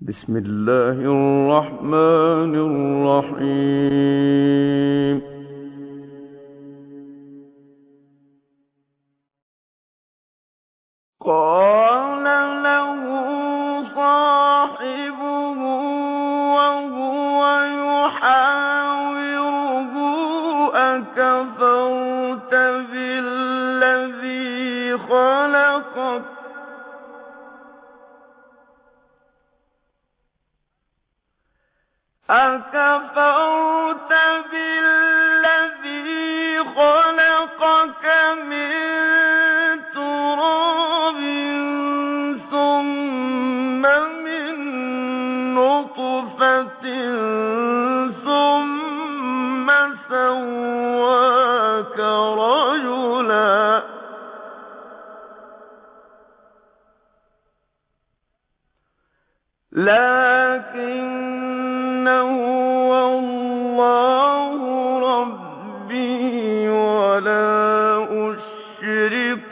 بسم الله الرحمن الرحيم. قال له صاحبه وهو يحاوره أكفرت بالذي خلقك من تراب ثم من نطفة ثم سواك رجلا لكن هو الله ربي ولا أشرك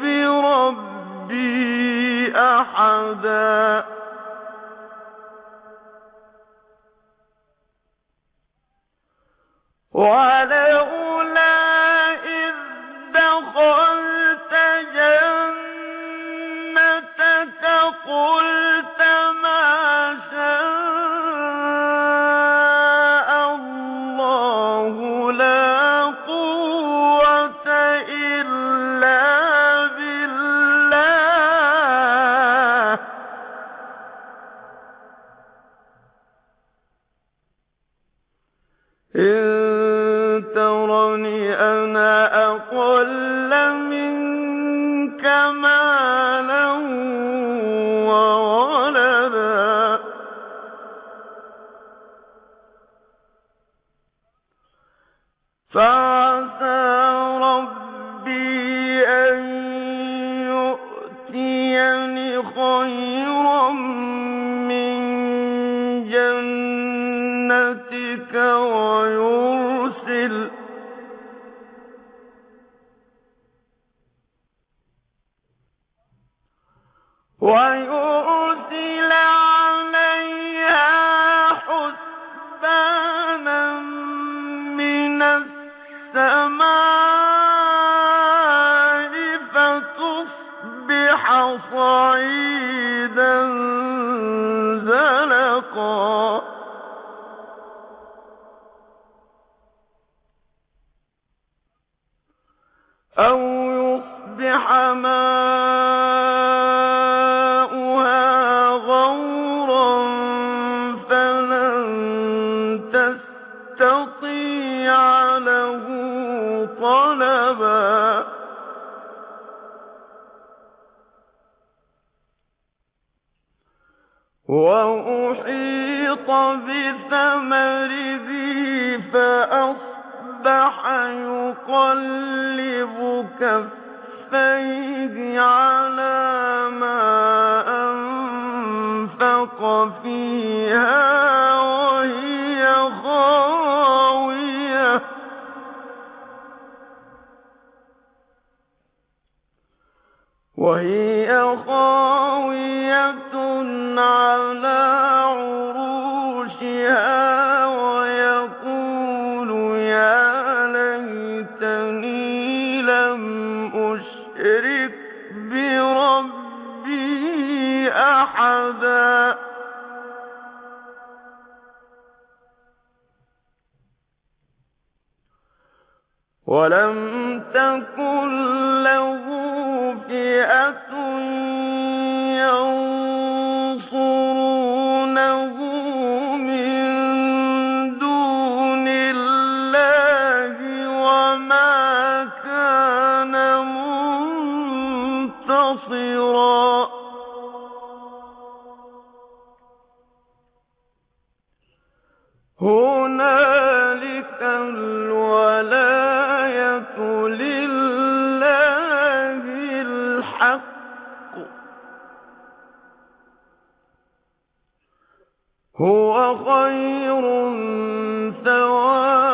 بربي أحدا ولولا إذ دخلت جنتك قلت ما شاء الله لا قوة إلا بالله إن ترني أنا أقل منك مالا وولدا فعسى ربي أن يؤتيني خيرا من جنتك ويرسل عليها حسبانا من السماء فتصبح صعيدا زلقا أو يصبح ماؤها غورا فلن تستطيع له طلبا وأحيط بثمره فأصبح يقلب كفيه على ما أنفق فيها وهي خاوية على عروشها ويقول يا ليتني لم أشرك بربي أحدا ولم تكن له فئة ينصرونه من دون الله وما كان منتصرا هنالك الولاية لله الحق هو خير ثوابا